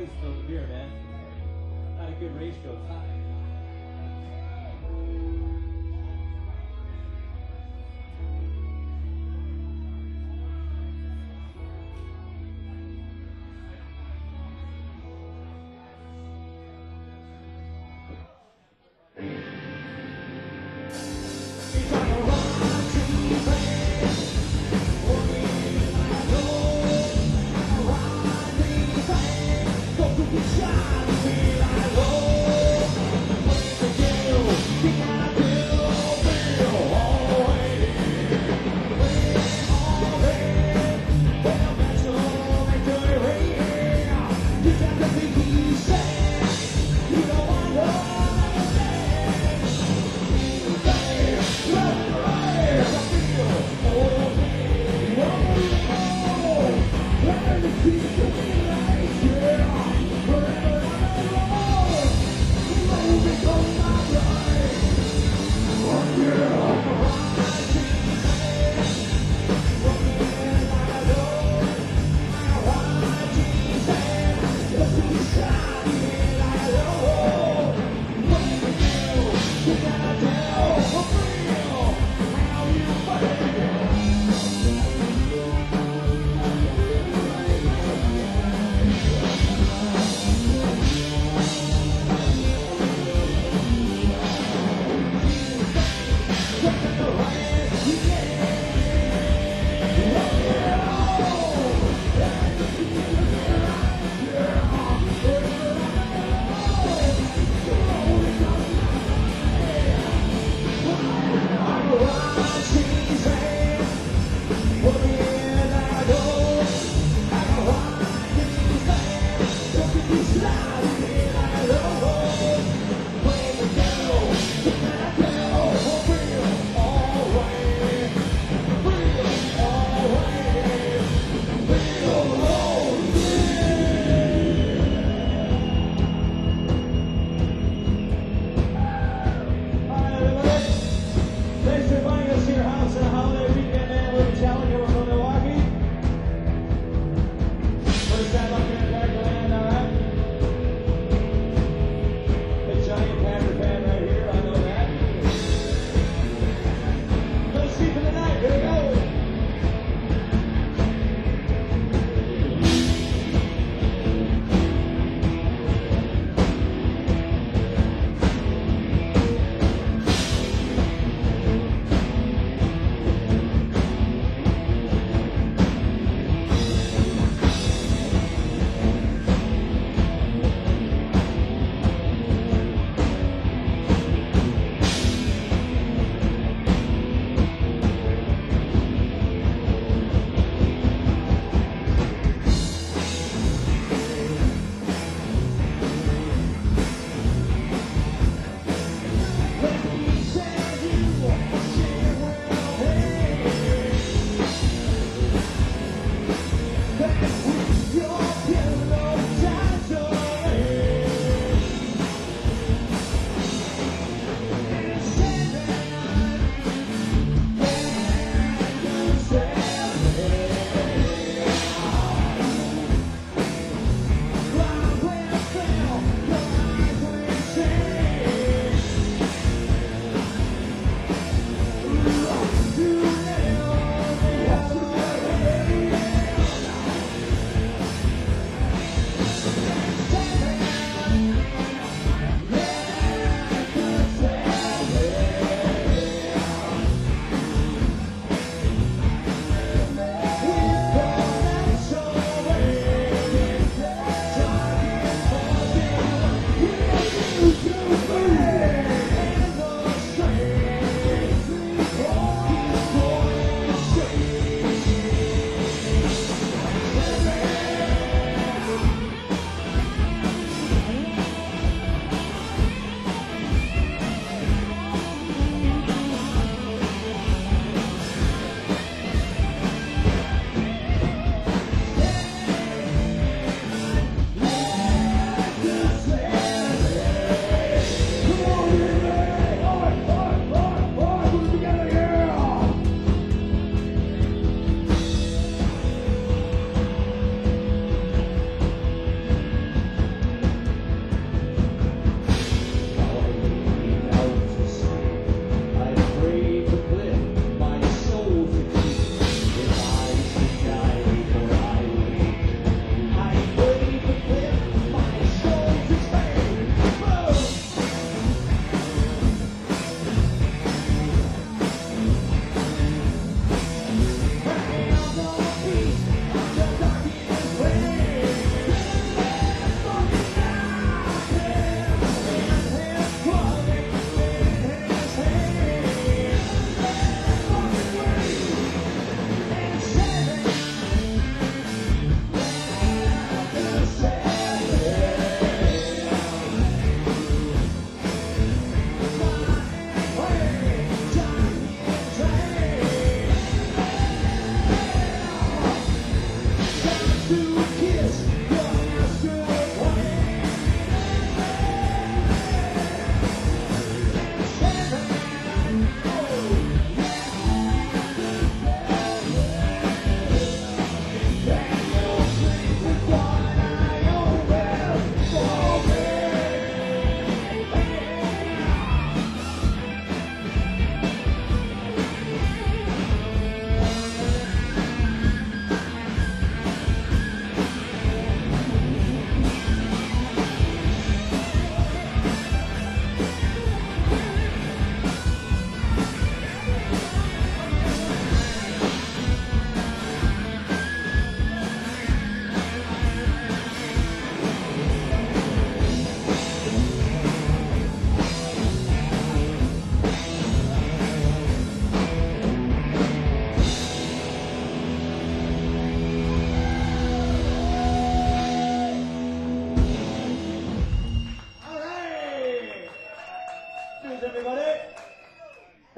always spill the beer, man. Not a good ratio of time.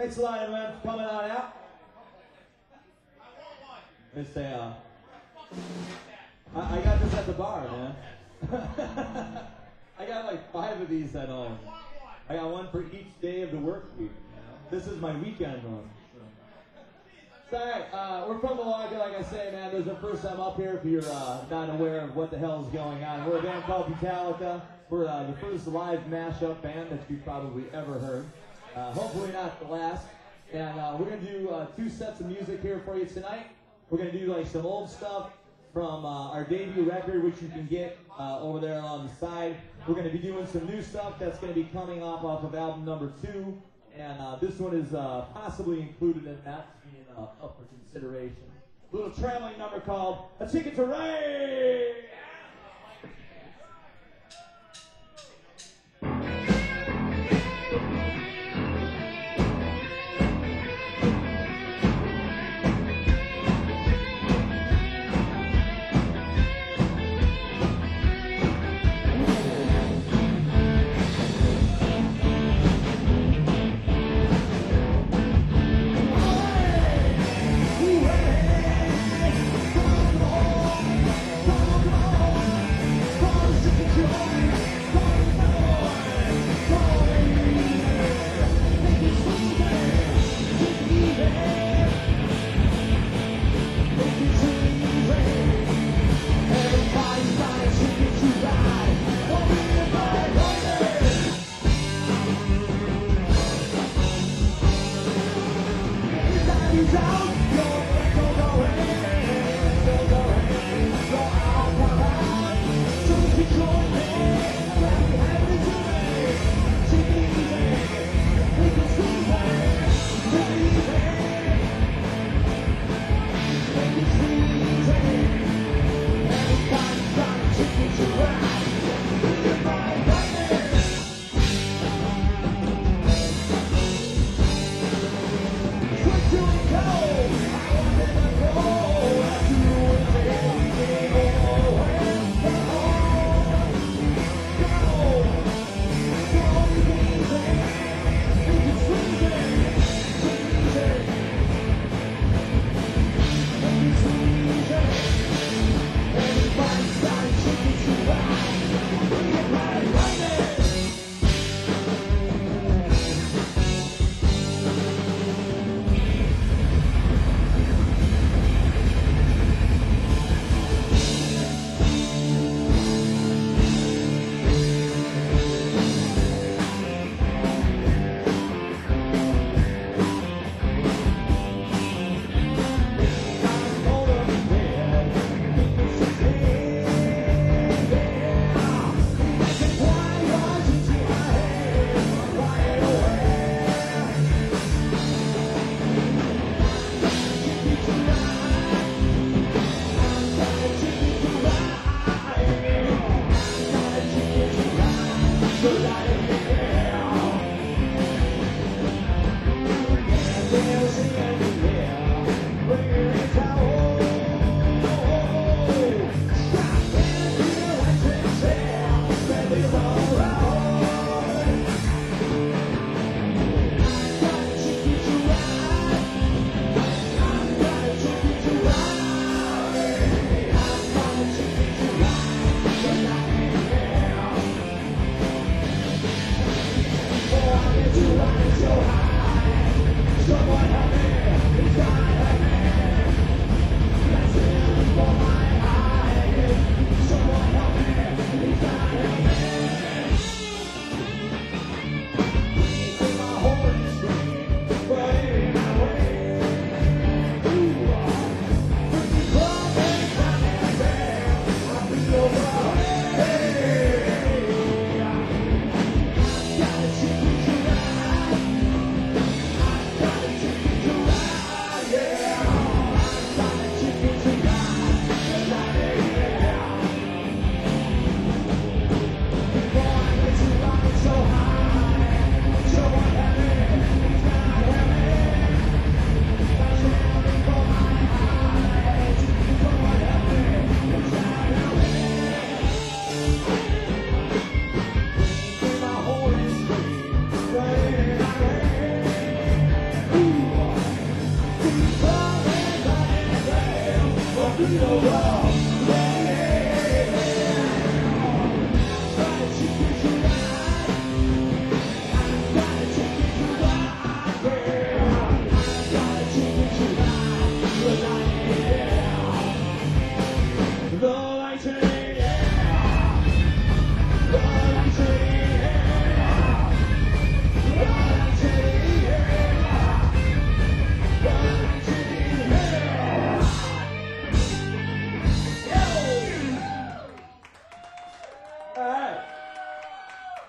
Thanks a lot, everyone, for coming on out. Let's say, I got this at the bar, man. I got like 5 of these at home. I got one for each day of the work week. This is my weekend one. It's alright, we're from Milwaukee, like I say, man. This is the first time up here if you're not aware of what the hell is going on. We're a band called Metallica. We're the first live mashup band that you've probably ever heard. Hopefully not the last. And we're going to do 2 sets of music here for you tonight. We're going to do like some old stuff from our debut record, which you can get over there on the side. We're going to be doing some new stuff that's going to be coming off of album number 2. And this one is possibly included in that, being up for consideration. A little traveling number called A Ticket to Ride! Come on.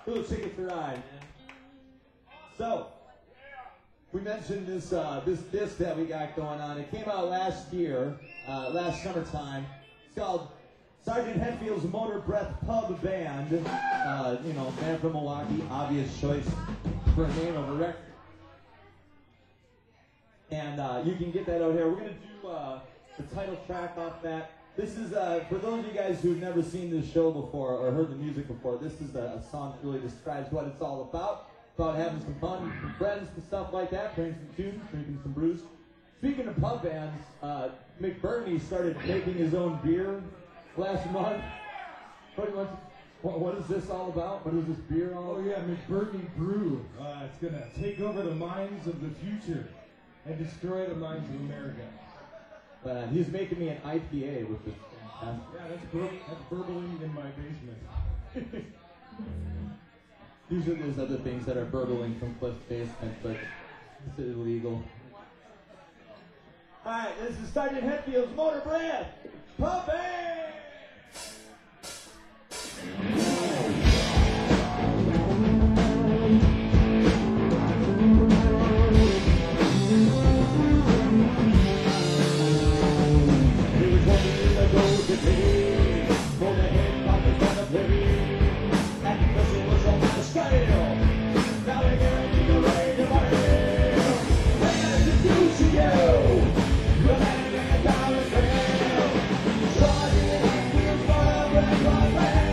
Little ticket to ride, man. So, we mentioned this disc that we got going on. It came out last year, last summertime. It's called Sergeant Hetfield's Motor Breath Pub Band. Band from Milwaukee, obvious choice for a name of a record. And you can get that out here. We're going to do the title track off that. This is, for those of you guys who've never seen this show before or heard the music before, this is a song that really describes what it's all about having some fun with some friends and stuff like that, playing some tunes, drinking some brews. Speaking of pub bands, McBurney started making his own beer last month. What is this all about? What is this beer all about? Oh yeah, McBurney Brew. It's gonna take over the minds of the future and destroy the minds of America. But he's making me an IPA, which is fantastic. Yeah, that's burbling in my basement. Usually there's other things that are burbling from Cliff's basement, but it's illegal. Alright, this is Sergeant Hetfield's Motor Breath Pub Band! It was 20 years ago today, for the head pockets on the plane. And the pressure was on the scale. Now they're guaranteed to raise the money. What does it do to you? You're landing in a dollar bill. Sergeant Hetfield's Motor Breath Pub Band.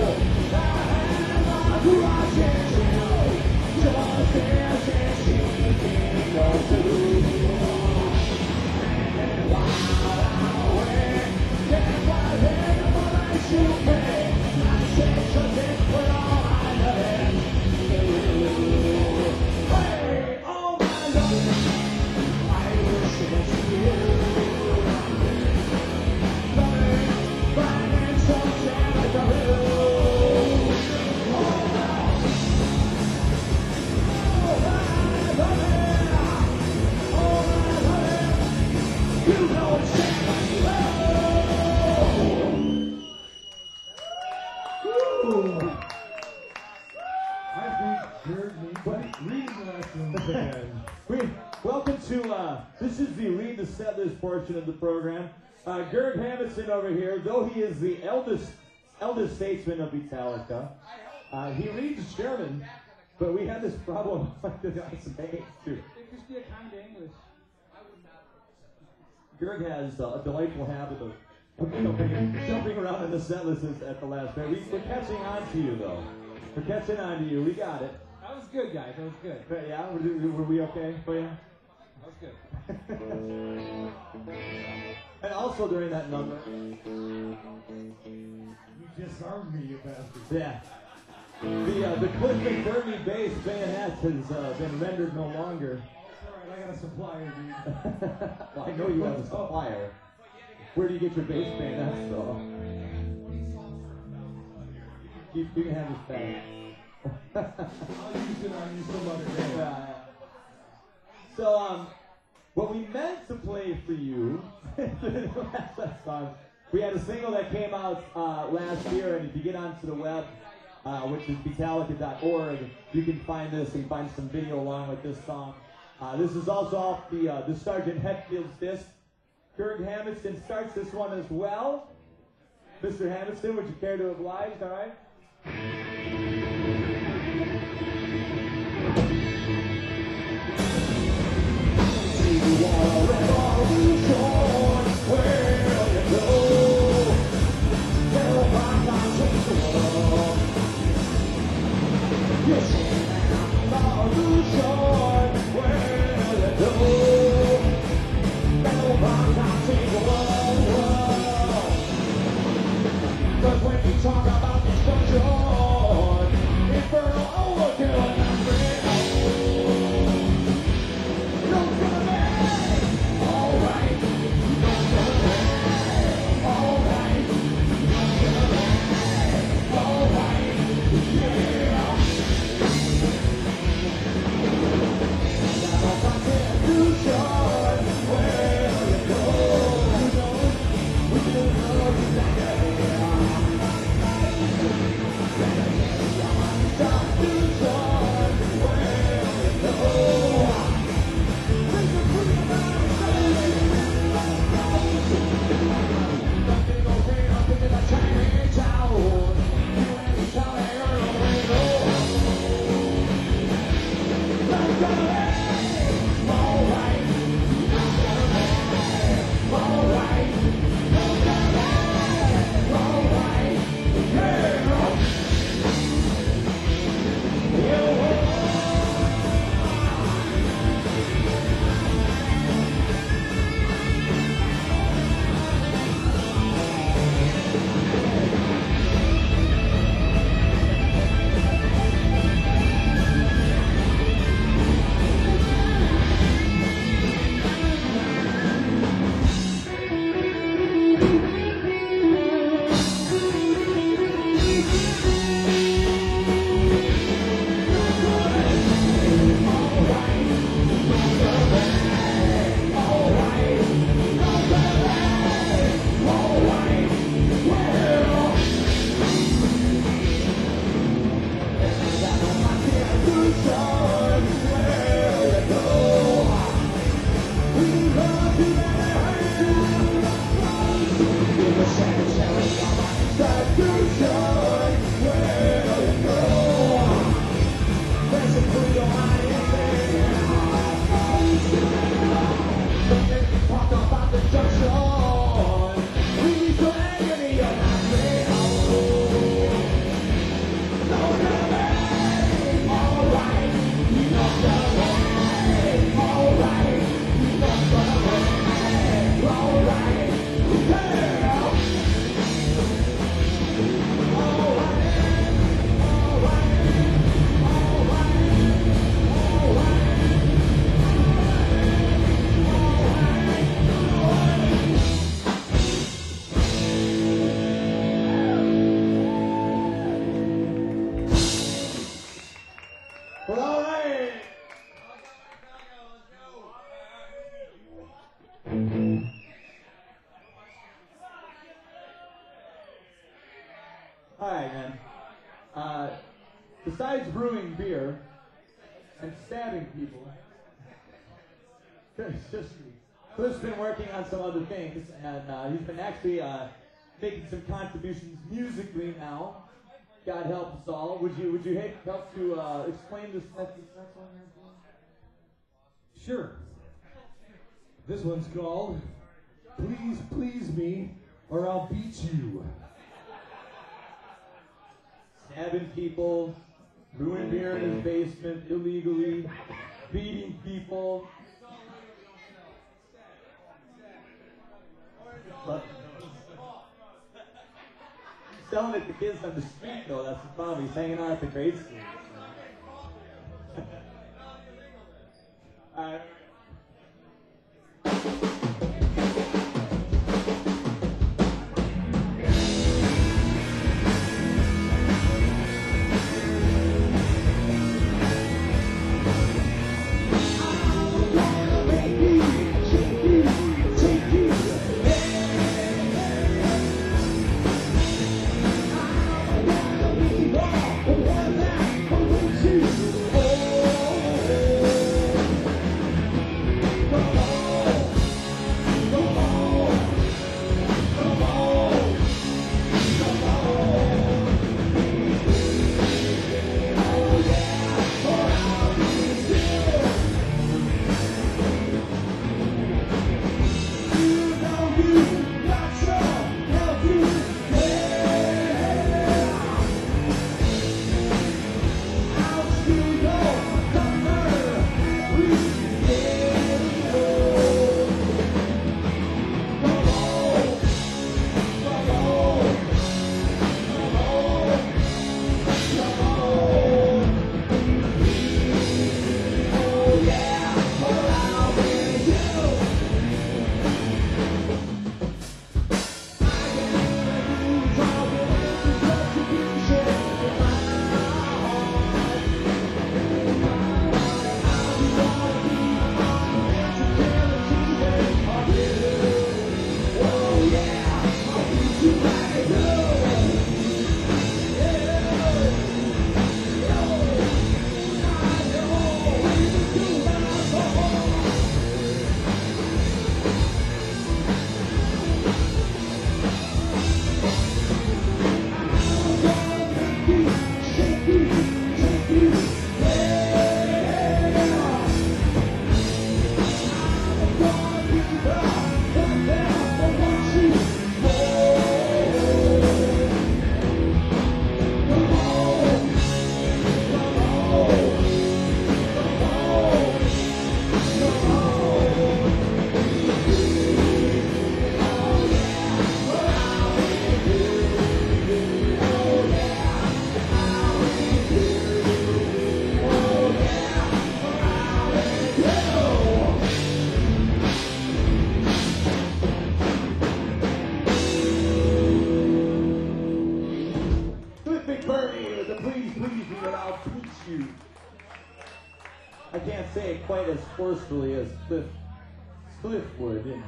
Welcome to, this is the Read the Setlist portion of the program. Gerd Hamilton over here, though he is the eldest statesman of Metallica, he reads German, but we had this problem with the Spain too. Gerd has a delightful habit of jumping around in the set list at the last minute. We're catching on to you, though. We're catching on to you. We got it. That was good, guys. That was good. But yeah, were we okay for you? That was good. And also during that number, You disarmed me, you bastard. yeah, the Cliff McBurney bass bayonet has been rendered no longer. Alright, I got a supplier, dude. Well, I know you have a supplier. Where do you get your bass bayonets, though? You can have this back. I'll use it on you some other day. Yeah. So, what we meant to play for you, last song, we had a single that came out last year, and if you get onto the web, which is Metallica.org, you can find this and find some video along with this song. This is also off the Sgt. Hetfield's disc. Gerd Hamilton starts this one as well. Mr. Hamilton, would you care to oblige, all right? But when you talk about destruction, infernal overkill and alright. Well, all right. All right, man. Besides brewing beer and stabbing people, Cliff's been working on some other things, and he's been actually making some contributions musically now. God help us all. Would you help to explain this next one here? Sure. This one's called Please Please Me or I'll Beat You. Stabbing people, brewing beer in his basement illegally, beating people. But he's selling it to kids on the street, though. That's the problem. He's hanging out at the grade school. All right. I can't say it quite as forcefully as Cliff would, you know.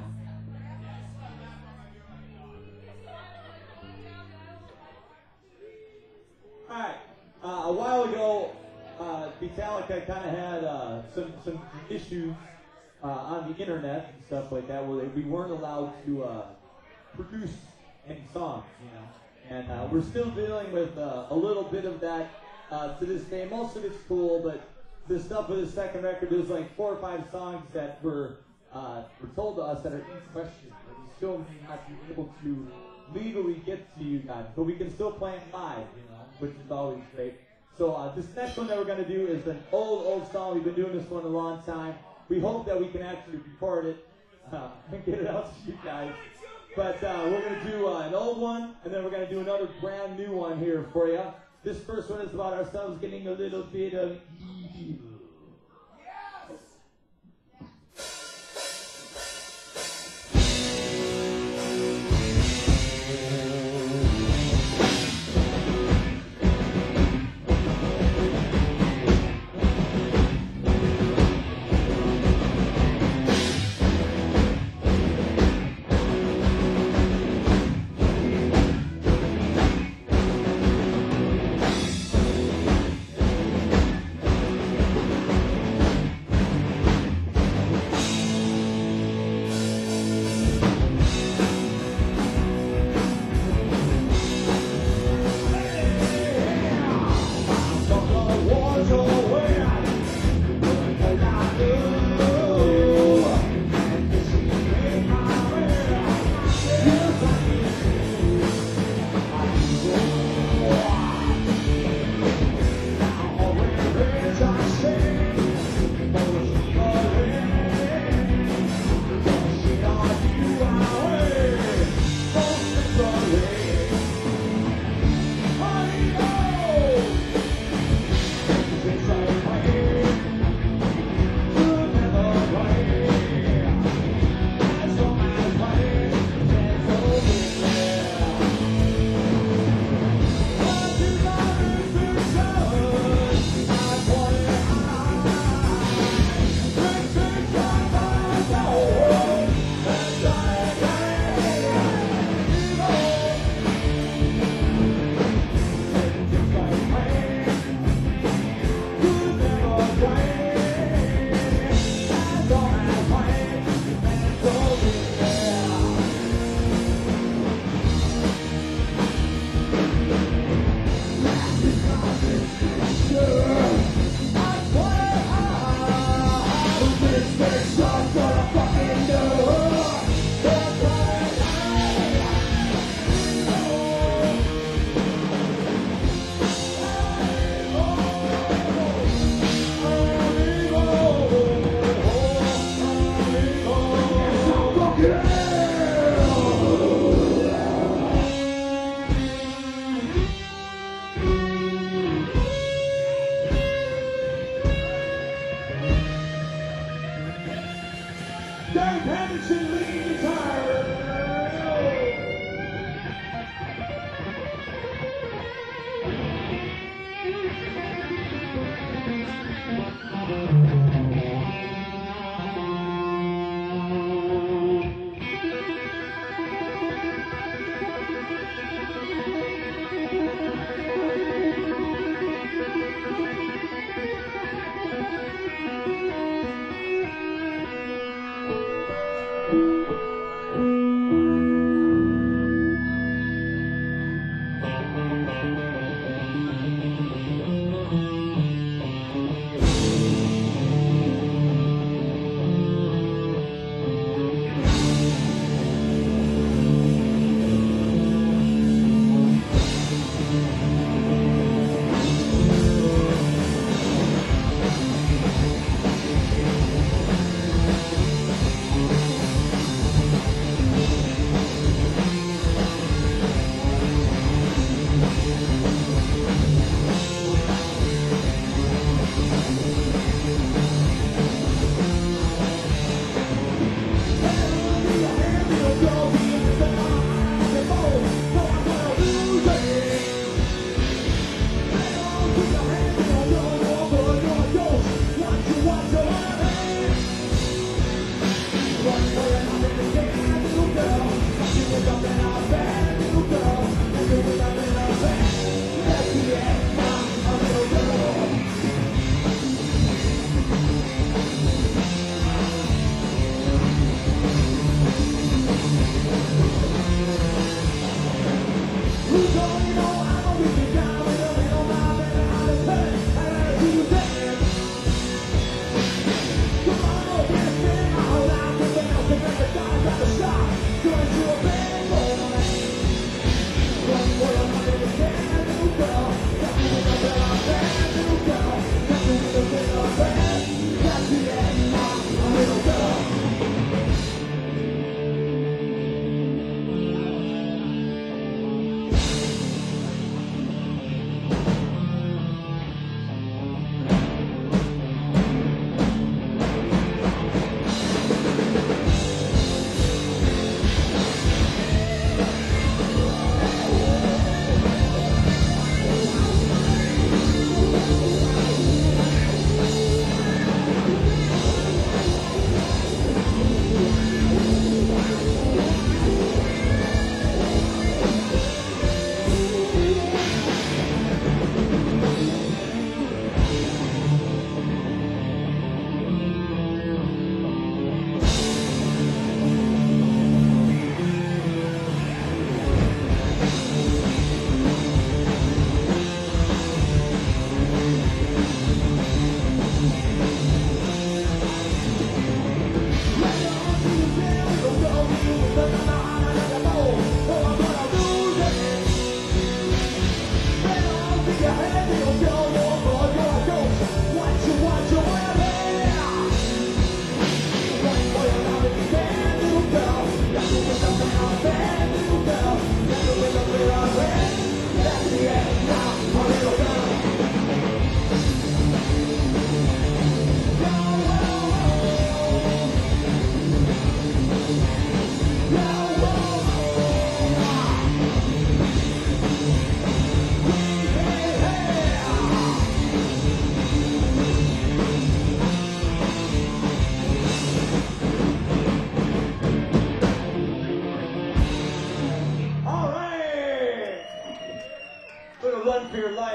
Alright, a while ago, Metallica kind of had some issues on the internet and stuff like that where we weren't allowed to produce any songs, you know. And we're still dealing with a little bit of that to this day. Most of it's cool, but the stuff with the second record, there's like 4 or 5 songs that were told to us that are in question, that we still may not be able to legally get to you guys, but we can still play them live, you know, which is always great. So this next one that we're going to do is an old song. We've been doing this one a long time. We hope that we can actually record it and get it out to you guys. But we're going to do an old one, and then we're going to do another brand new one here for you. This first one is about ourselves getting a little bit of evil.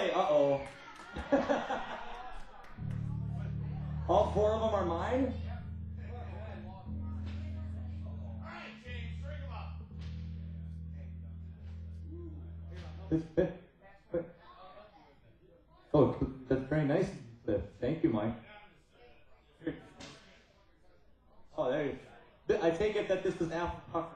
Wait, uh-oh. All 4 of them are mine? Oh, that's very nice. Thank you, Mike. Oh, there you go. I take it that this is apple pie.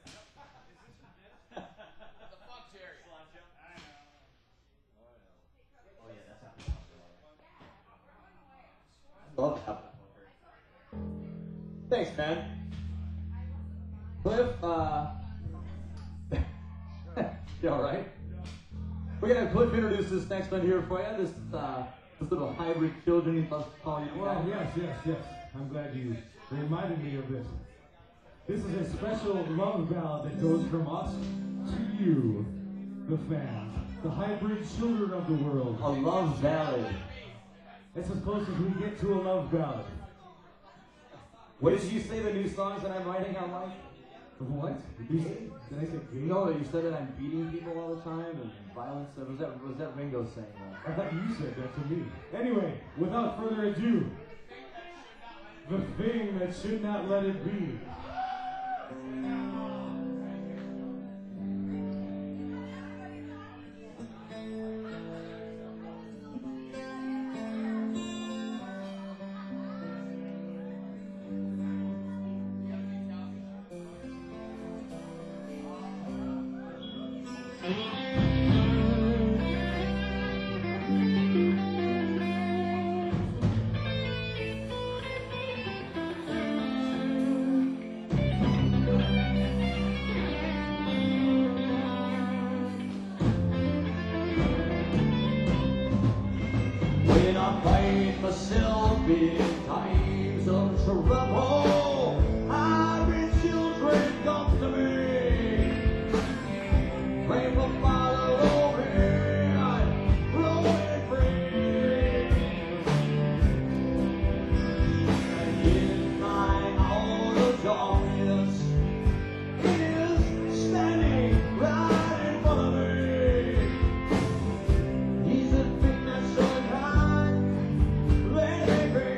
Love apple. Thanks, man. Cliff, you all right? We're gonna have Cliff introduce this next one here for you. This little hybrid children he loves to call you. Well, yes. I'm glad you reminded me of this. This is a special love ballad that goes from us to you, the fans, the hybrid children of the world. A love ballad. It's as close as we get to a love ballad. What did you say the new songs that I'm writing are like? What? Did I say gay? No, you said that I'm beating people all the time and violence. Was that Ringo saying that? I thought you said that to me. Anyway, without further ado, the thing that should not let it be. When I find myself in times of trouble, hybrid children come to me. Pray for follow me, rolling free. And in my hour of darkness, it is standing right in front of me. He's a thing that's so kind, let it be.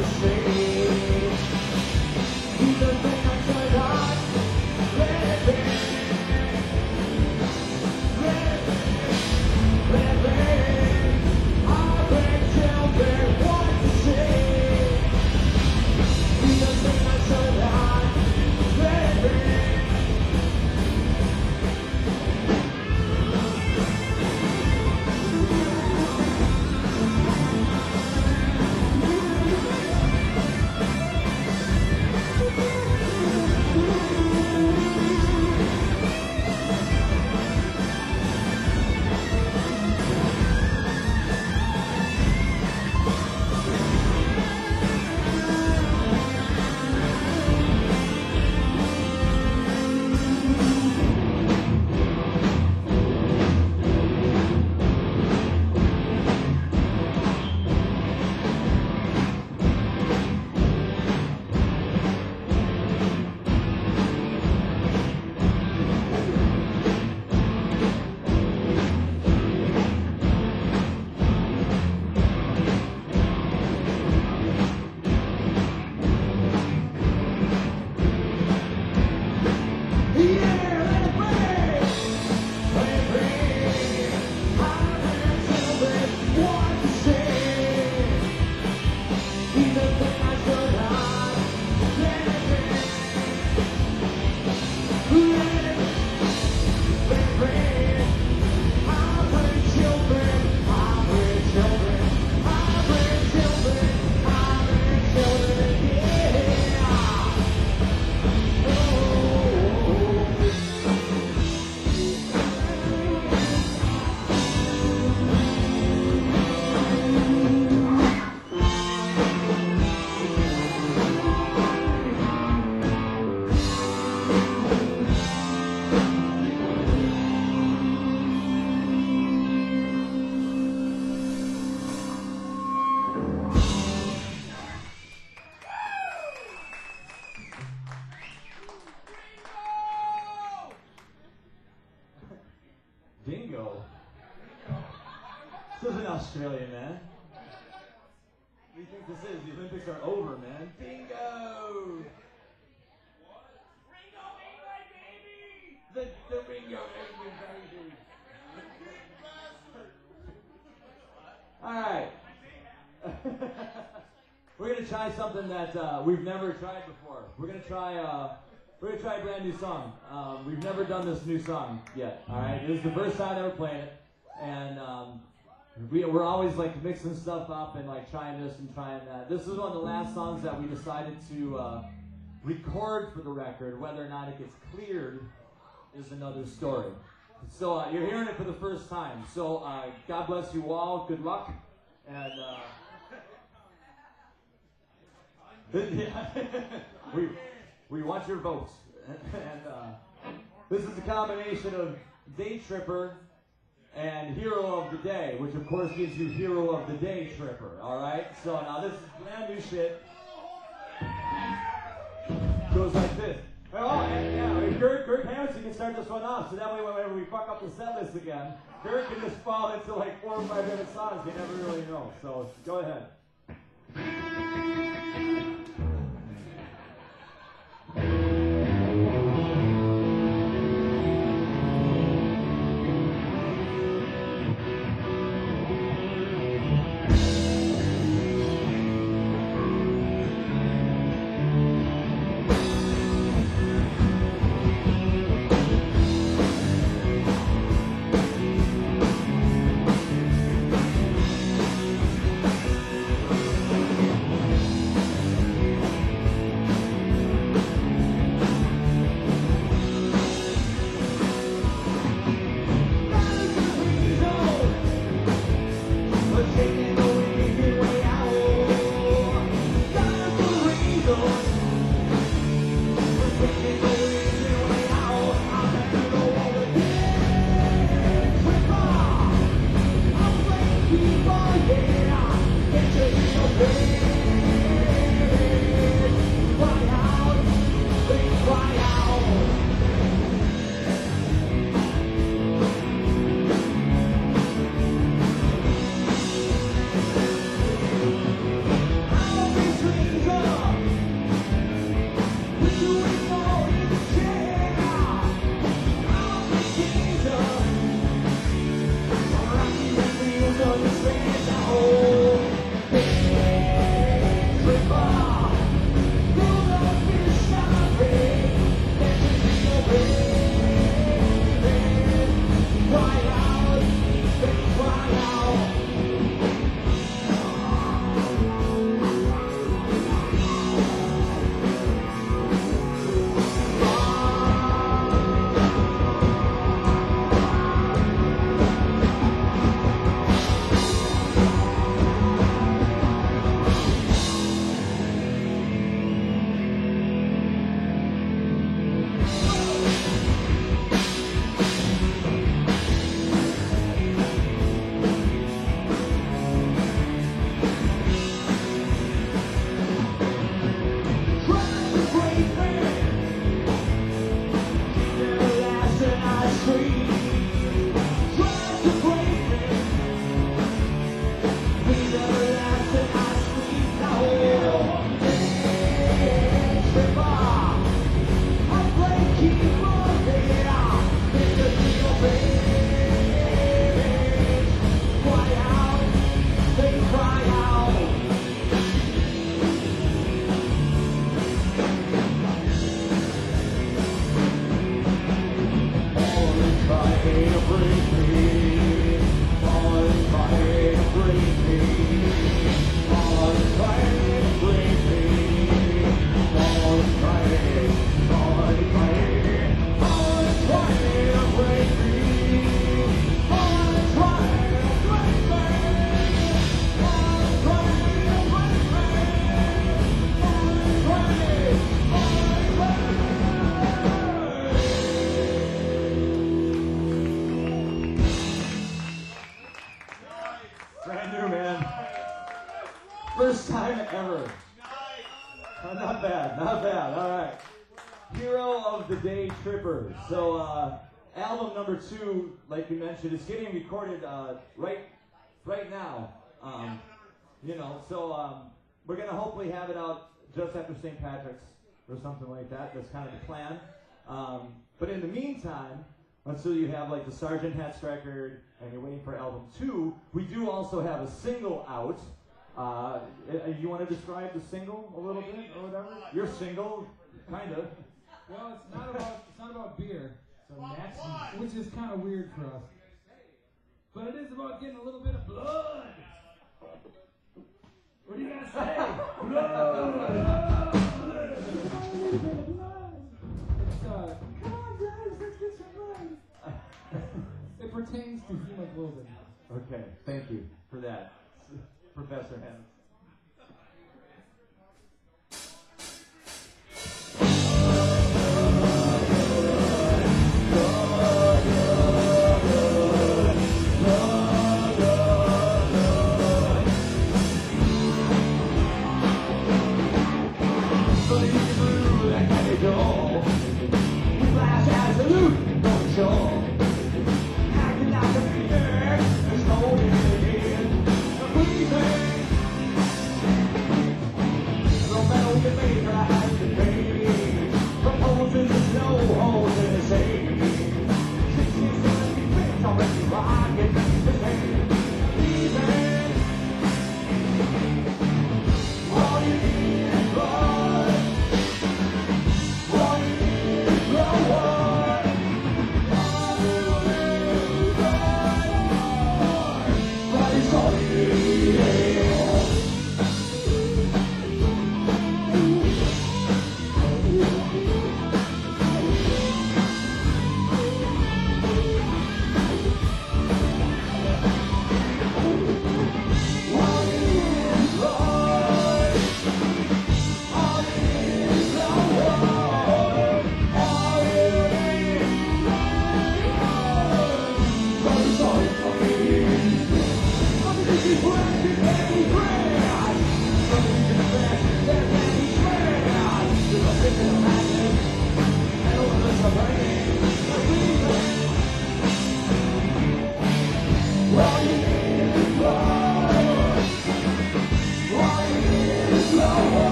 to say. He's the thing I turned on. Let it be. Let it be. I'll break children what to say. He's the thing I turned on. Let it be. Dingo? This is in Australia, man. What do you think this is? The Olympics are over, man. Bingo! The Ringo England baby! Alright. We're gonna try something that we've never tried before. We're gonna try a brand new song. We've never done this new song yet. Alright? This is the first time ever playing it. And we're always like mixing stuff up and like trying this and trying that. This is one of the last songs that we decided to record for the record. Whether or not it gets cleared is another story. So you're hearing it for the first time. So God bless you all. Good luck. And we want your votes. And this is a combination of Day Tripper and Hero of the Day, which of course gives you Hero of the Day Tripper. All right. So now this is brand new shit. Goes like this. Oh, and yeah, Kirk Hansen can start this one off, so that way whenever we fuck up the set list again, Kirk can just fall into like 4 or 5 minute songs you never really know. So go ahead. Forever. Not bad, not bad. All right. Hero of the Day Tripper. So, album number 2, like you mentioned, is getting recorded right now. You know, so we're gonna hopefully have it out just after St. Patrick's or something like that. That's kind of the plan. But in the meantime, until you have like the Sergeant Hats record and you're waiting for album 2, we do also have a single out. You want to describe the single a little bit or whatever? Your single, kind of. Well, it's not about beer, so nasty, which is kind of weird for us. But it is about getting a little bit of blood. What do you gotta say? Blood. It pertains to hemoglobin. Okay, thank you for that, Professor Hannes.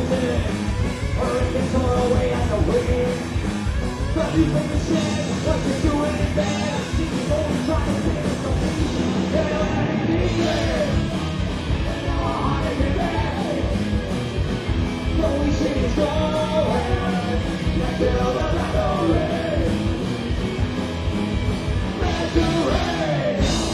Hurricanes tore away at the wind. But you make a shit, what you're doing in bed. You're only trying to get some peace. You don't have any peace. And now I'm hiding in bed. But we see it's going. Let's build a battery. Battery.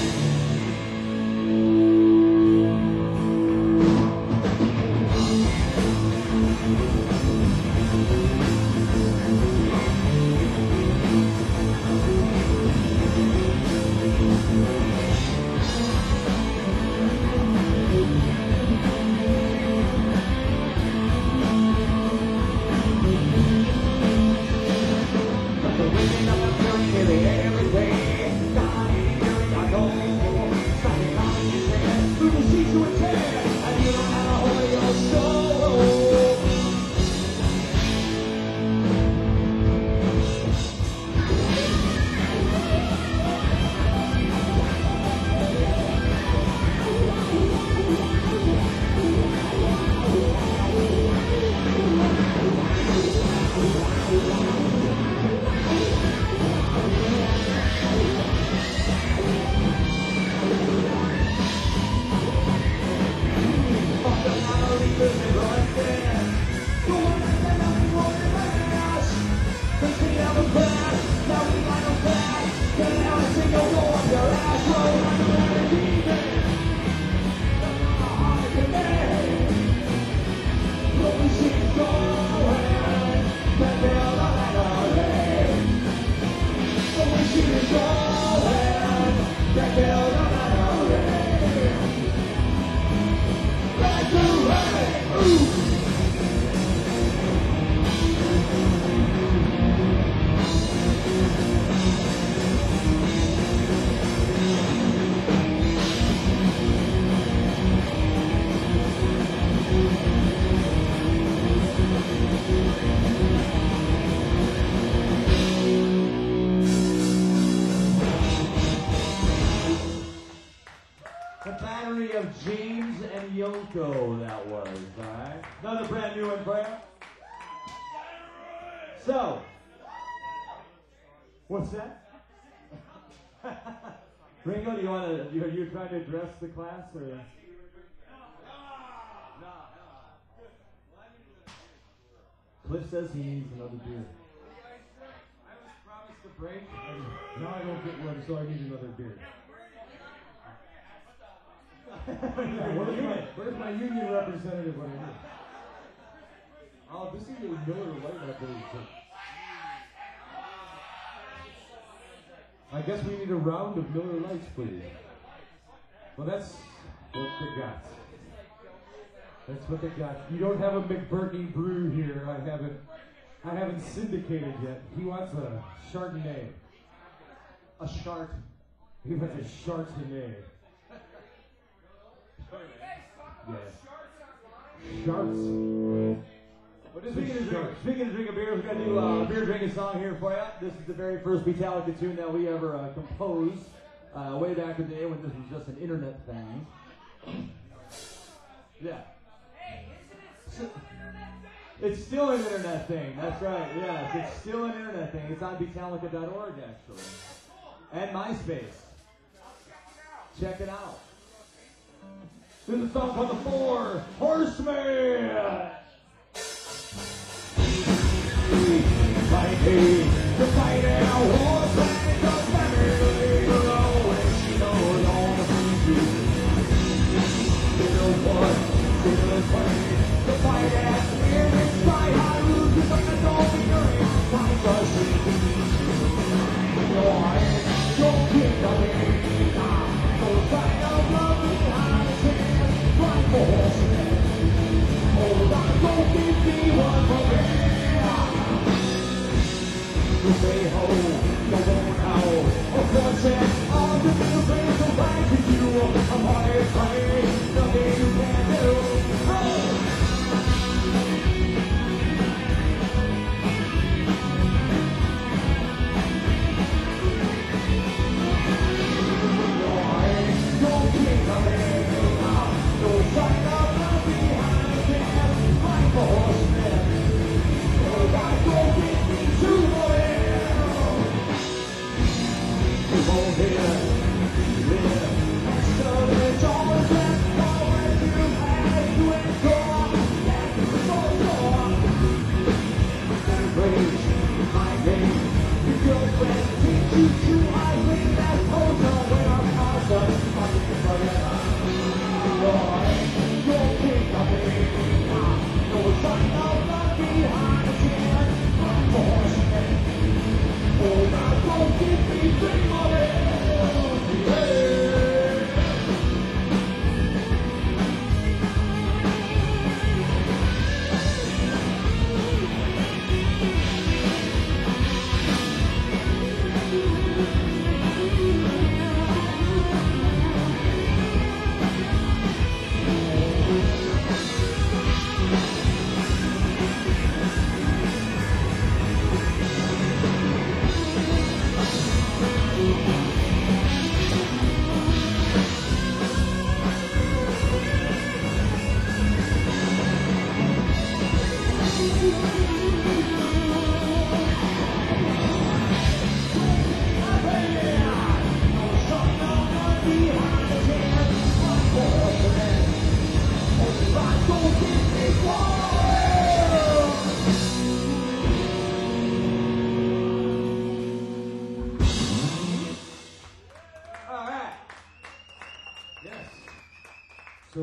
James and Yoko, that was, alright? Another brand new one for you. So, what's that? Ringo, do you want to, you're trying to address the class, or? Cliff says he needs another beer. I was promised a break, and now I don't get one, so I need another beer. Where's my union representative when I need? Oh, this is a Miller Lite, I believe. I guess we need a round of Miller Lights, please. Well, that's what they got. That's what they got. You don't have a McBurtney brew here. I haven't syndicated yet. He wants a Chardonnay. A shart. He wants a Chardonnay. Yeah. Sharks. Speaking of drinking beer, we're going to do a beer drinking song here for you. This is the very first Metallica tune that we ever composed way back in the day when this was just an internet thing. Yeah. It's still an internet thing. That's right. Yes, it's still an internet thing. It's on Metallica.org actually, and MySpace. Check it out. This is a song called The Four Horsemen. Fighting, the fight and a war, fight the family, the always she knows all the things. Still one, still fight, the fight and spirit, try high roots, the fight all the fury, fight the city. Your heart, don't keep the way, go fight of love behind the chance, fight for horsemen. Hold on, don't give me one for me. Say ho.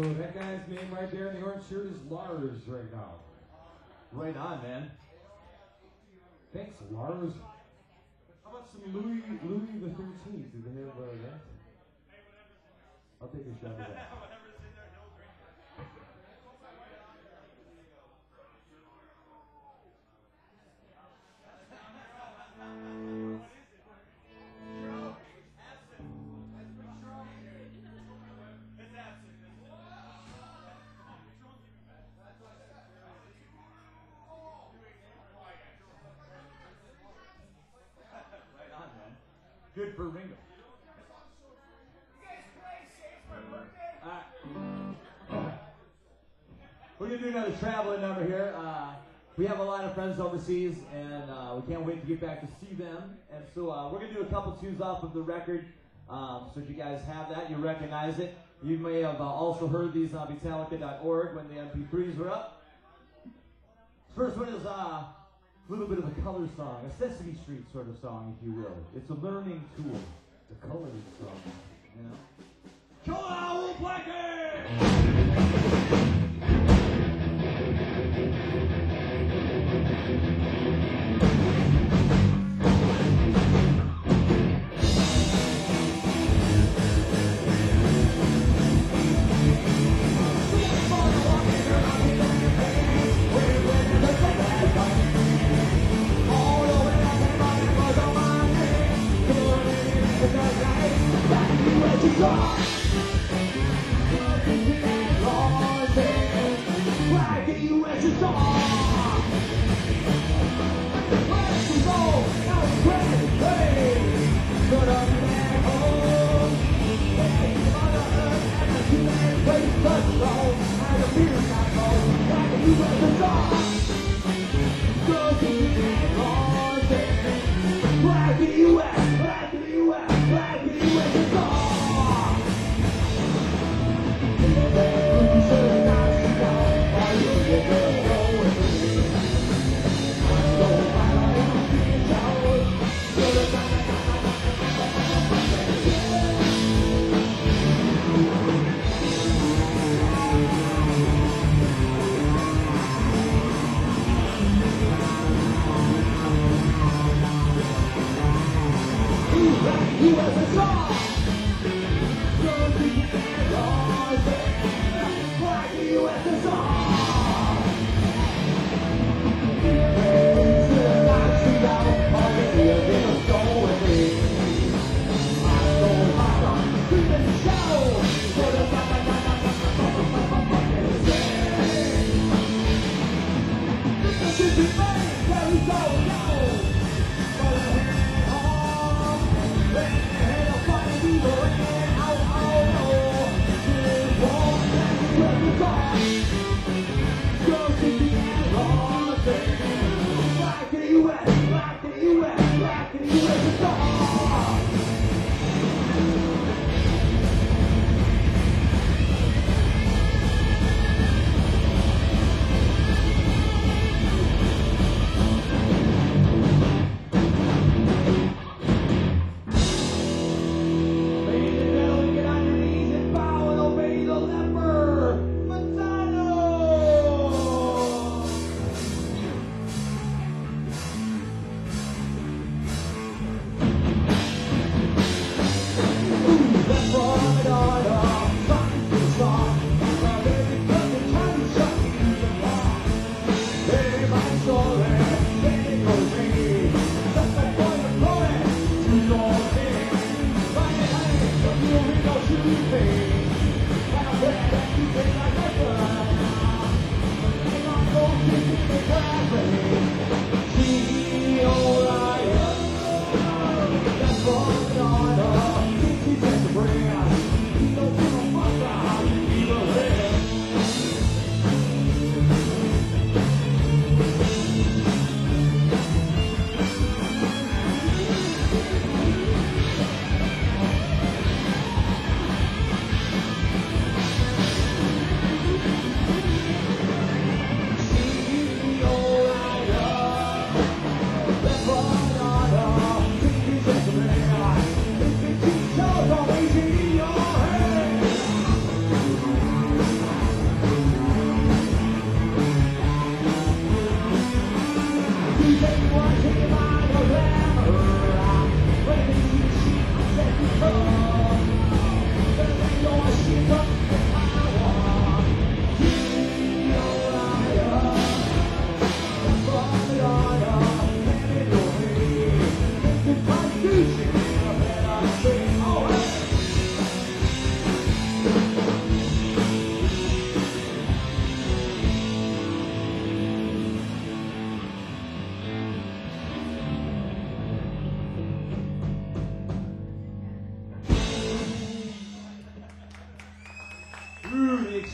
So that guy's name right there in the orange shirt is Lars right now. Right on, man. Thanks, Lars. How about some Louis the 13th? Do they have that? I'll take a shot of that. Good for Ringo. We're going to do another traveling number here. We have a lot of friends overseas, and we can't wait to get back to see them. And so we're going to do a couple tunes off of the record. So if you guys have that, you recognize it. You may have also heard these on Metallica.org when the MP3s were up. First one is a little bit of a color song, a Sesame Street sort of song, if you will. It's a learning tool. The coloring song. You know? Kill Owl Blackie!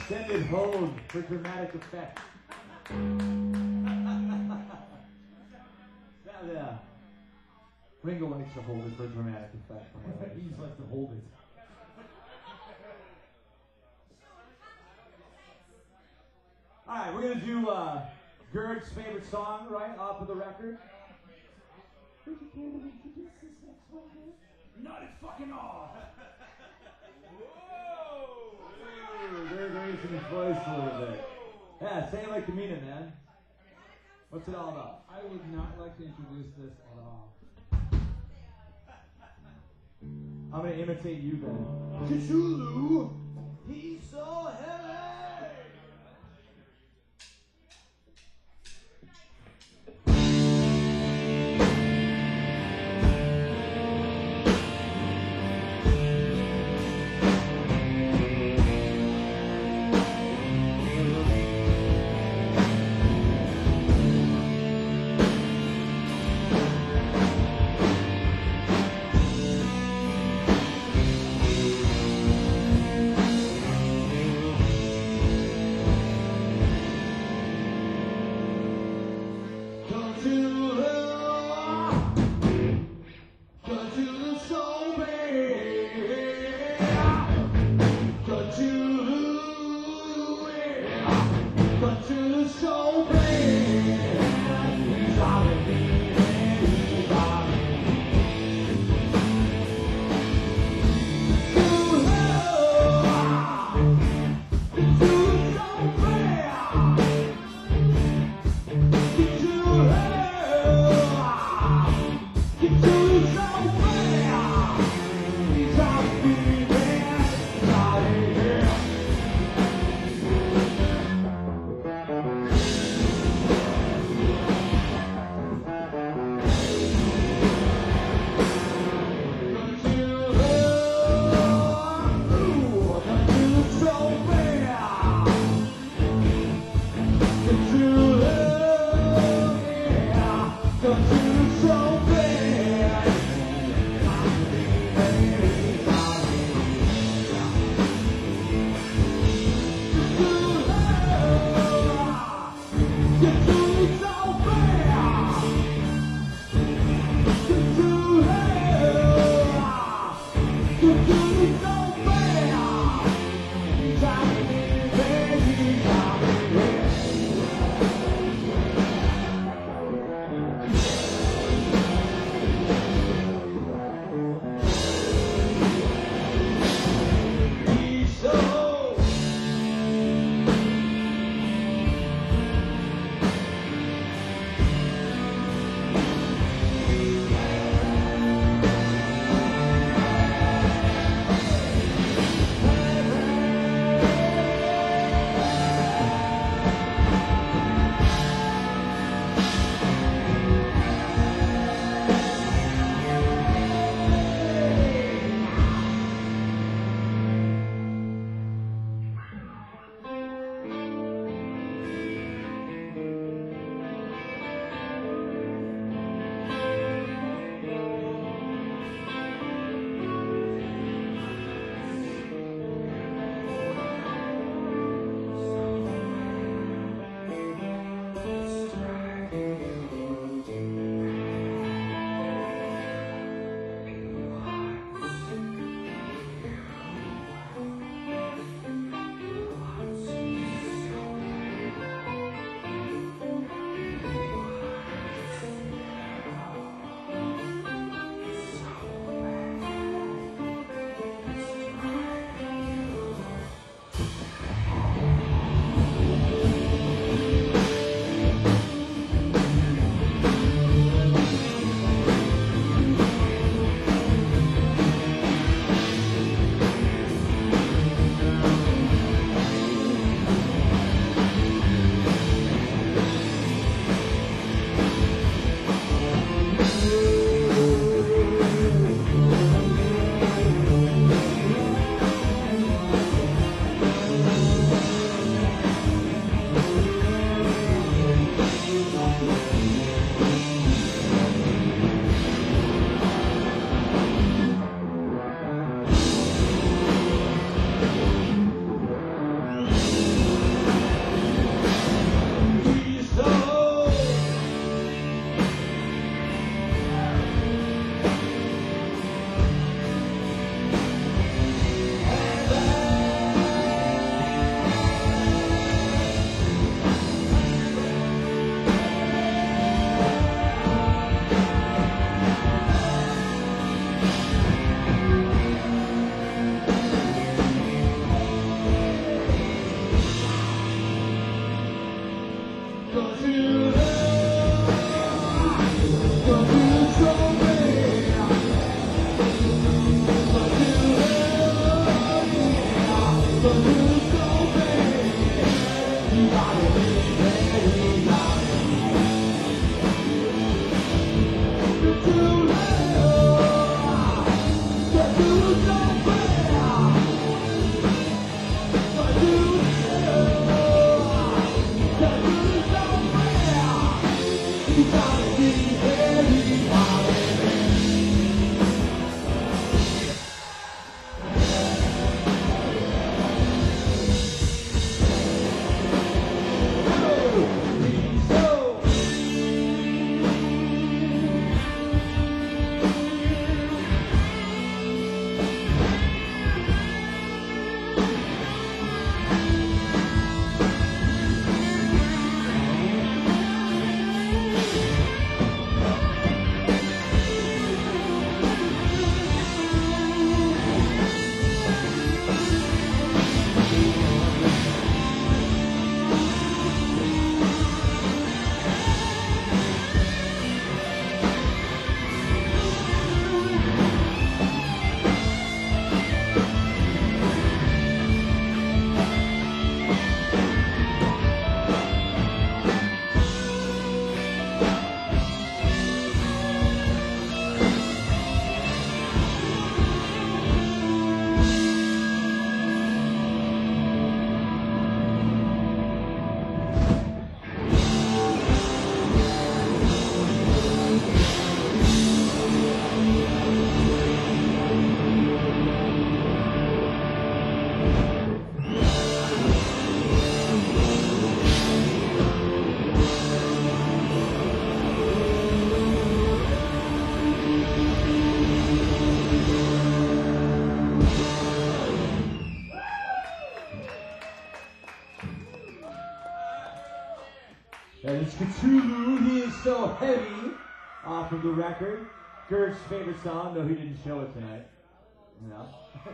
extended hold for dramatic effect. Yeah. Ringo likes to hold it for dramatic effect. He just likes to hold it. Alright, we're gonna do Gerd's favorite song, right, off of the record. Would you care to introduce this next one, Gerd? Not at fucking all! Ooh, Gerd raising his voice a little bit. Yeah, say it like you mean it, man. What's it all about? I would not like to introduce this at all. I'm gonna imitate you then. Cthulhu, he's so heavy! That is Cthulhu, He Is So Heavy, off of the record. Gert's favorite song, though he didn't show it tonight. No.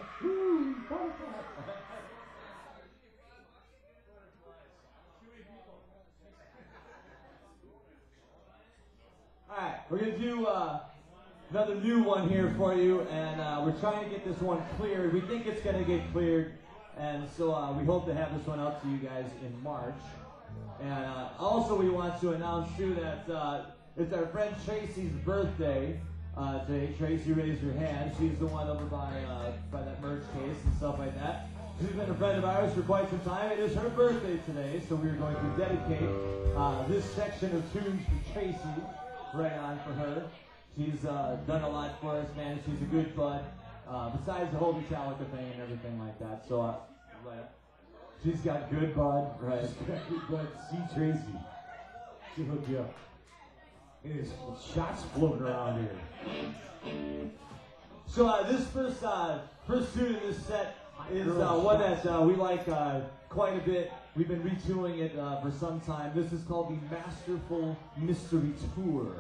Alright, we're going to do another new one here for you, and we're trying to get this one cleared. We think it's going to get cleared, and so we hope to have this one out to you guys in March. And also we want to announce too that it's our friend Tracy's birthday today. Tracy raised her hand. She's the one over by that merch case and stuff like that. She's been a friend of ours for quite some time. It is her birthday today, so we're going to dedicate this section of tunes for Tracy right on for her. She's done a lot for us, man. She's a good bud. Besides the whole Metallica thing and everything like that. So she's got good bud, right? Good bud. See Tracy. She hooked you up. There's shots floating around here. So this first tune in this set is one that we like quite a bit. We've been retooling it for some time. This is called the Masterful Mystery Tour.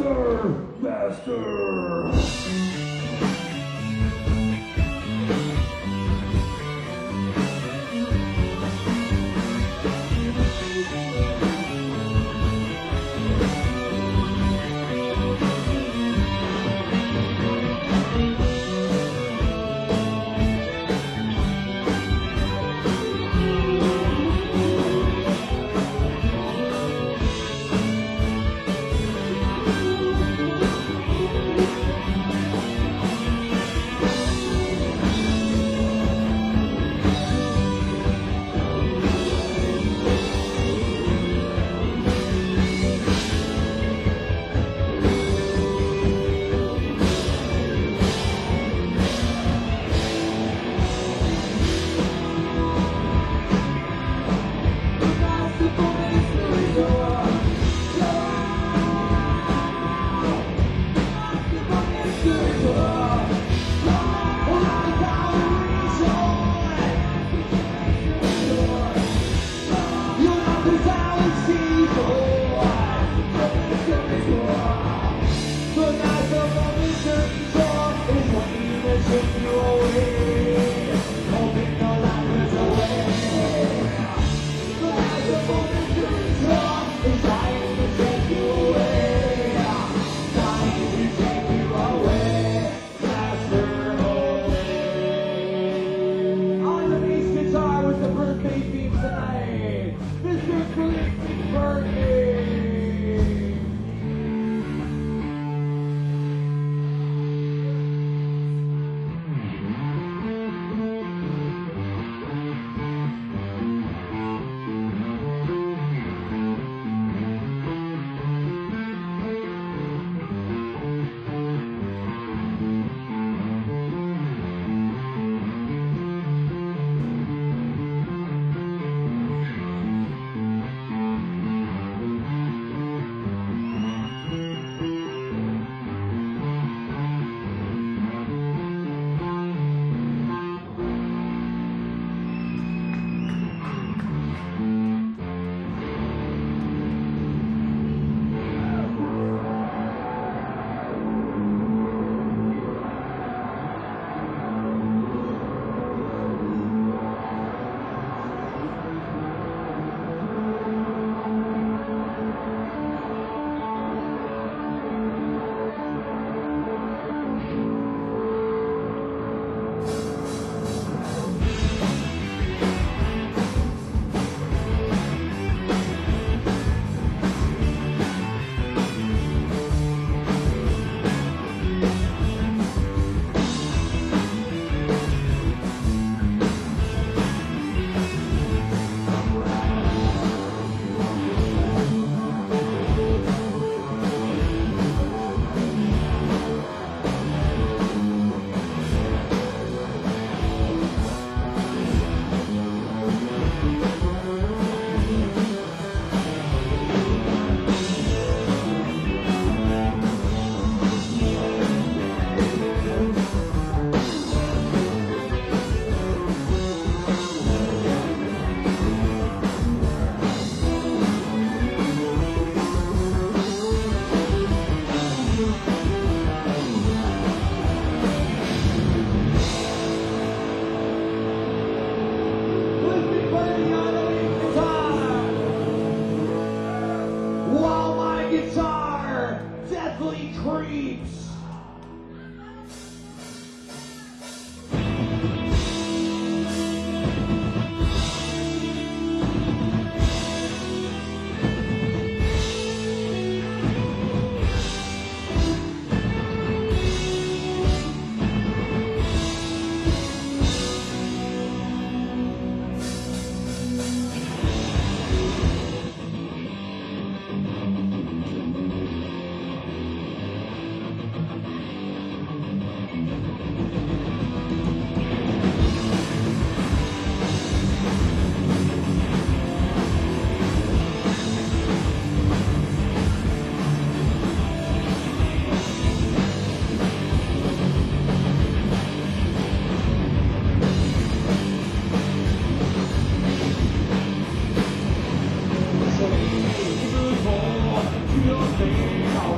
Your thing,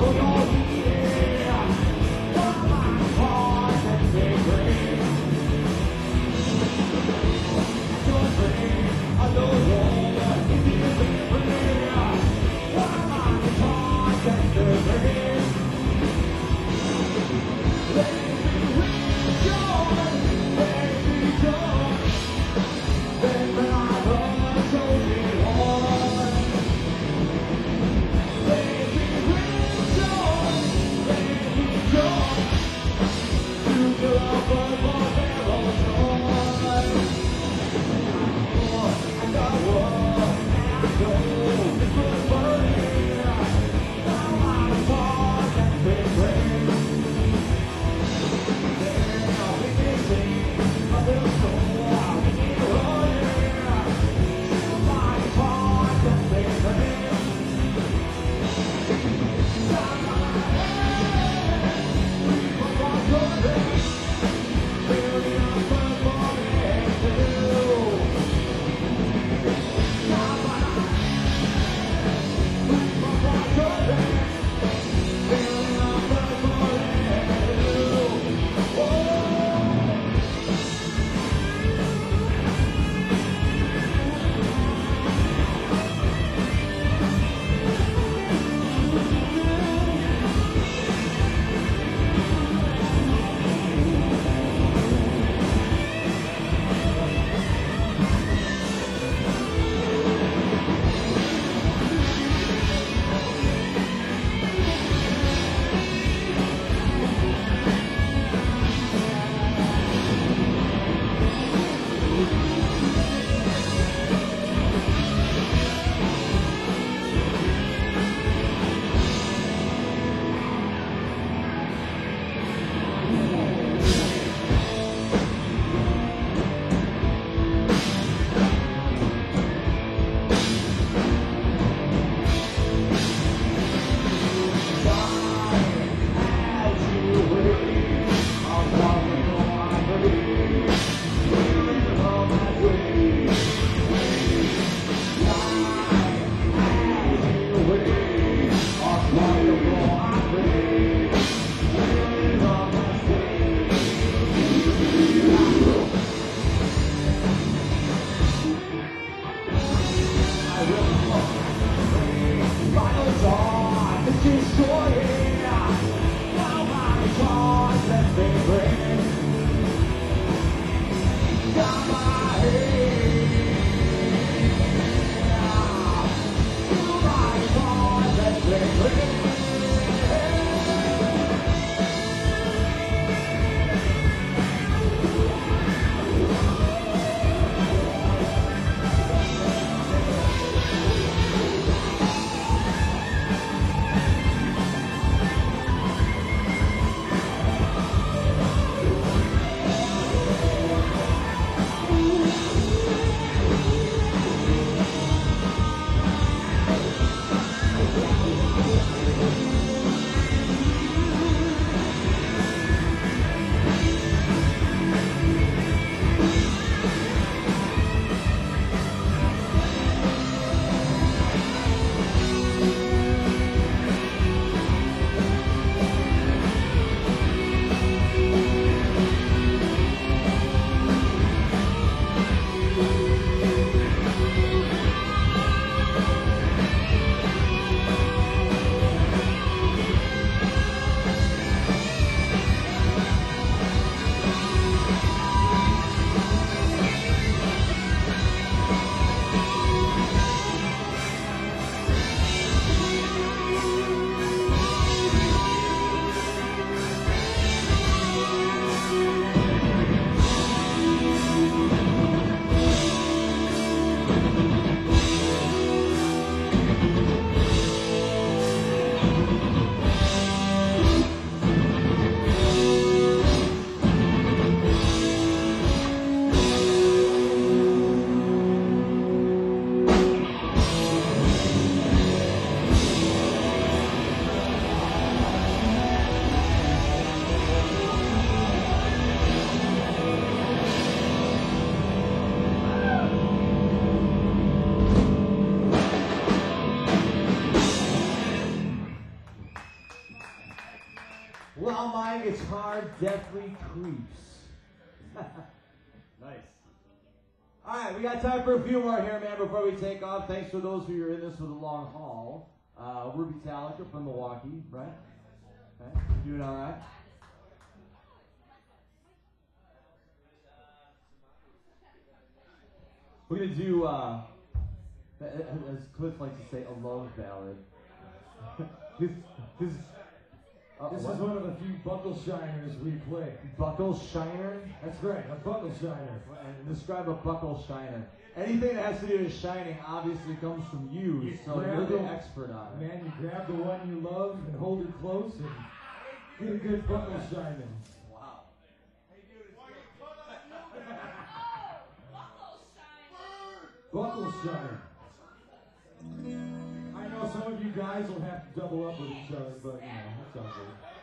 While my guitar deathly creeps. Nice. Alright, we got time for a few more here, man, before we take off. Thanks for those who are in this for the long haul. We're Metallica from Milwaukee, right? Okay. Doing alright? We're gonna do, as Cliff likes to say, a love ballad. This This is one of the few buckle shiners we play. Buckle shiner? That's right, a buckle shiner. And describe a buckle shiner. Anything that has to do with shining obviously comes from you, so you're the expert on it. Man, you grab the one you love and hold it close and get a good buckle shining. Wow. Buckle shiner. I know some of you guys will have to double up with each other, but you know, that's all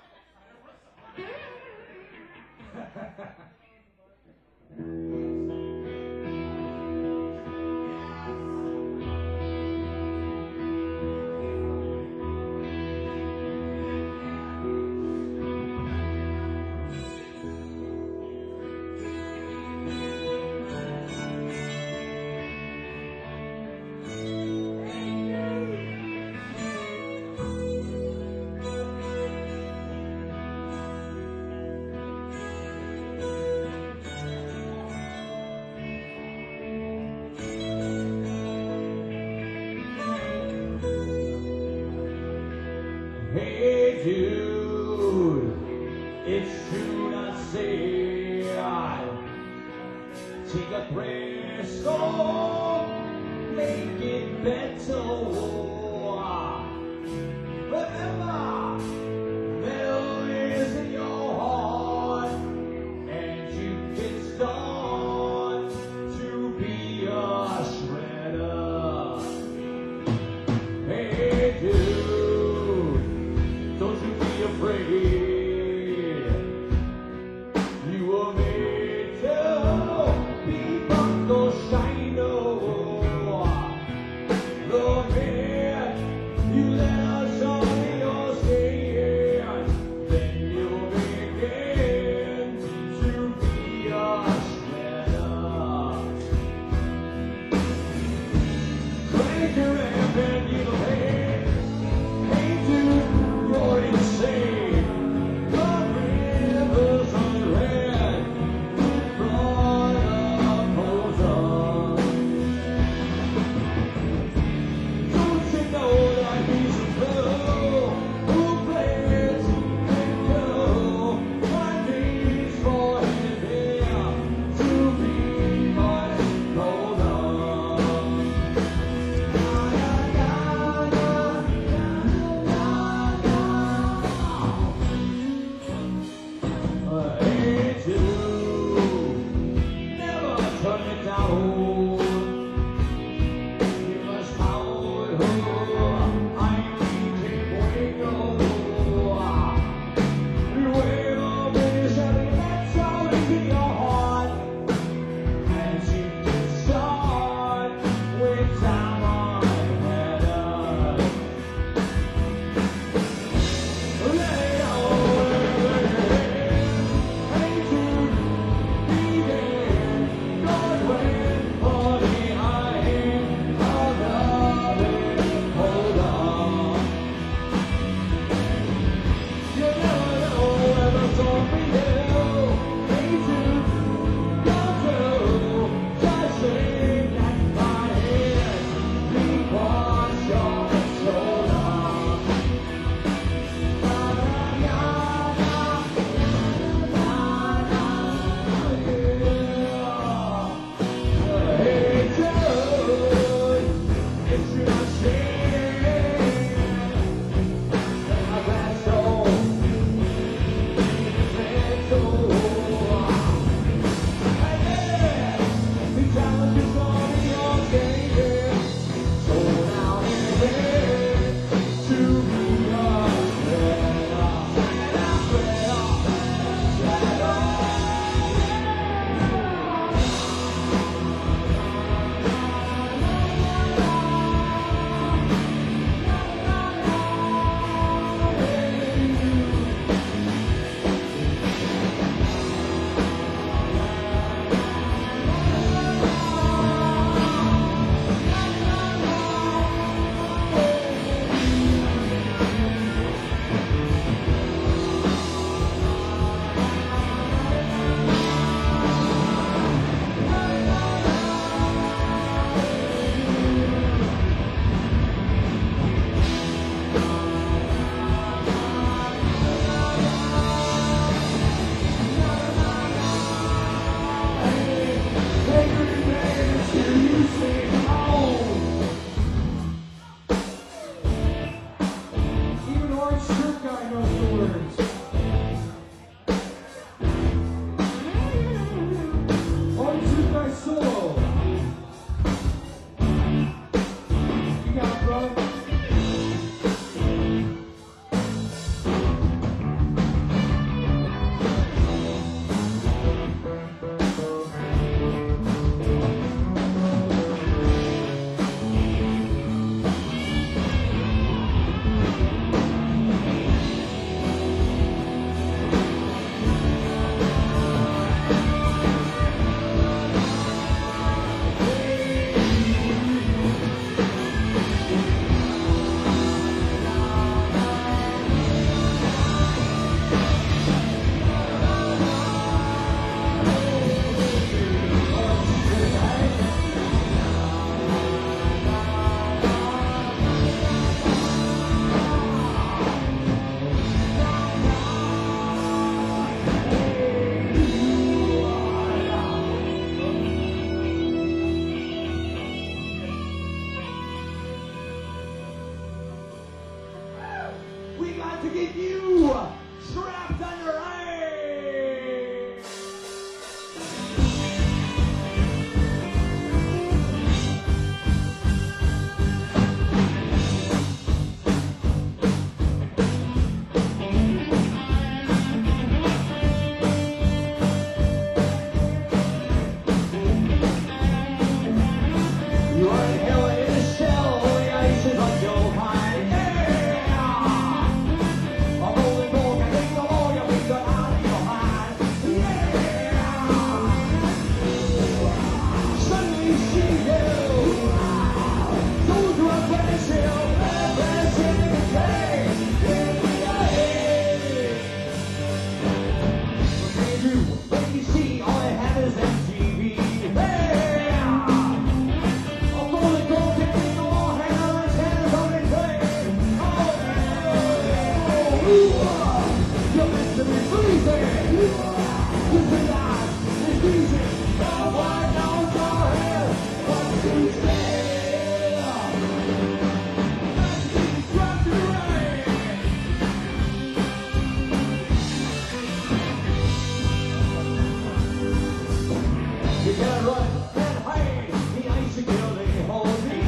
good. Hey dude, it's true to say I take a brainstorm, make it better. Remember, there is in your heart, and you can start to be a shredder. Hey dude, don't you be afraid. You were made to be buckle shiner. The We got to get you strapped on your legs. You are in hell in a shell, the ice is on your mind. Yeah! I'm rolling gold, I think the more you think that out of your mind. Yeah! Suddenly see you. Those who are finishing, finishing the day. When you see all I have is MTV. Yeah! I'm rolling gold, I think the more hang on his hands on the grave. You're meant to be freezing. You think that it's easy. Nobody knows your head. What to say? Drop the rain. You gotta run and hide. The ice is killing holes in you.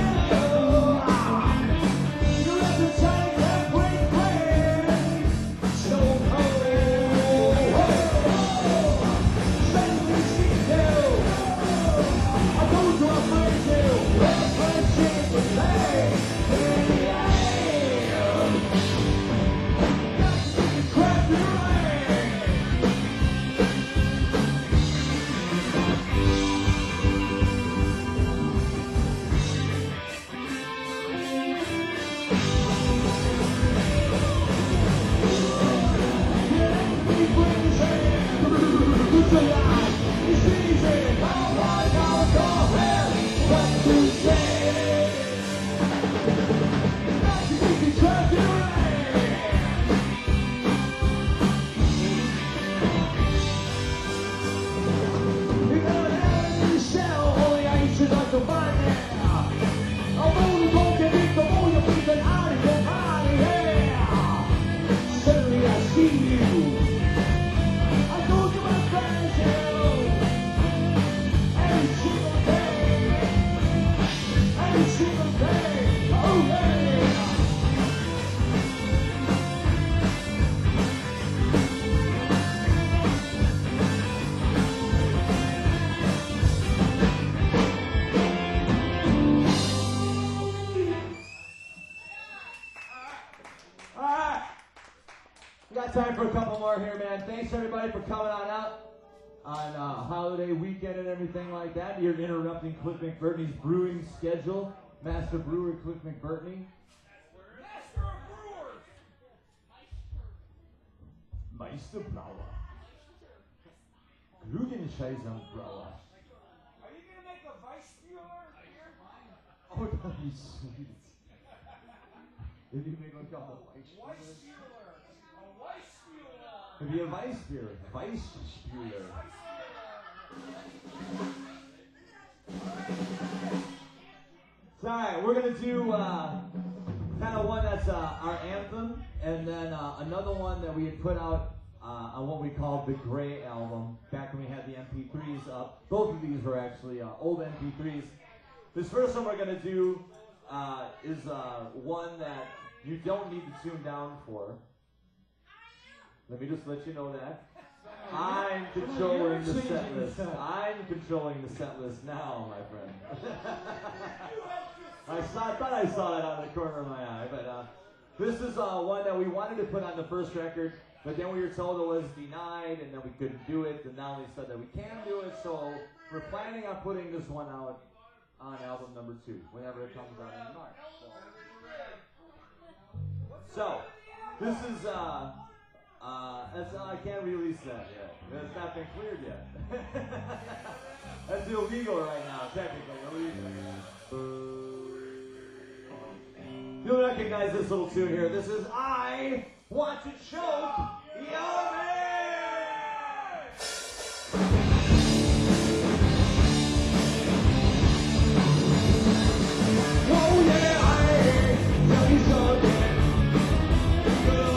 You're at the time that break rain. So cold. Suddenly see you. I told you I'm afraid to. Red punching the play. In the air. Crap the rain. Suddenly I see you. I told you I'm fragile. Every single day. Every single day. Oh yeah. All right. We got time for a couple more here, man. Thanks everybody for coming on out on holiday weekend and everything like that. You're interrupting Cliff McBurney's brewing schedule. Master brewer Cliff McBurney. Master of Brewers. Meisterbrauer. Grugenscheisenbrauer. Are you gonna make a Weissmuller here? Oh, that'd be sweet. If you make like a Weissmuller. Weissmuller. A Weissmuller. It'd be a Weiss beer. Weissmuller. It's alright, we're gonna do kind of one that's our anthem, and then another one that we had put out on what we called the Gray album, back when we had the MP3s up. Both of these were actually old MP3s. This first one we're gonna do is one that you don't need to tune down for. Let me just let you know that. I'm controlling the set list. I'm controlling the set list now, my friend. I thought I saw that out of the corner of my eye, but this is one that we wanted to put on the first record, but then we were told it was denied, and then we couldn't do it, and now they said that we can do it, so we're planning on putting this one out on album number 2, whenever it comes out in March. So this is I can't release that yet. It's not been cleared yet. That's illegal right now, technically illegal. You'll recognize this little tune here. This is I Want to Choke Your Man! Oh yeah, I tell you something.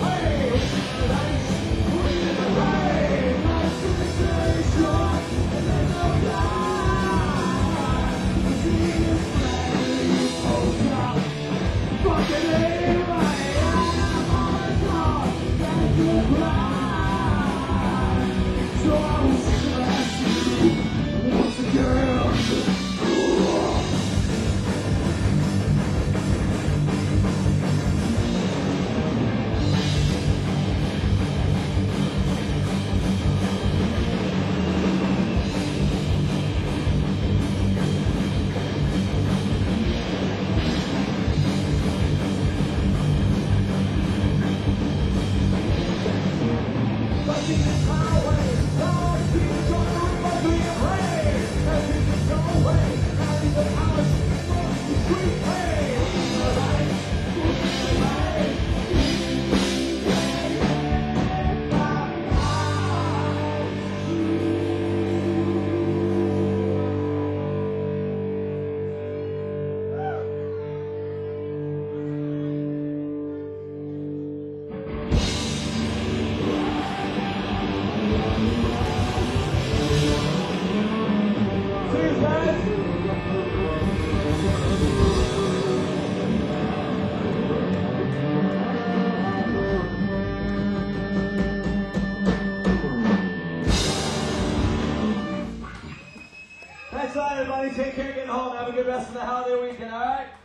Thanks a lot, everybody. Take care, get home. Have a good rest of the holiday weekend, all right?